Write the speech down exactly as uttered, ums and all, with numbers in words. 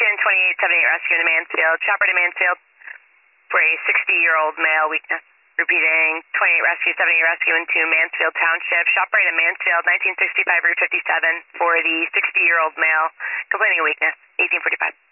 Beacon, twenty-eight seventy-eight rescue in Mansfield. Chopper to Mansfield for a sixty-year-old male weakness. Repeating, twenty-eight rescue, seventy-eight rescue into Mansfield Township. Shop right at Mansfield, nineteen sixty-five Route fifty-seven for the sixty-year-old male complaining of weakness, eighteen forty-five.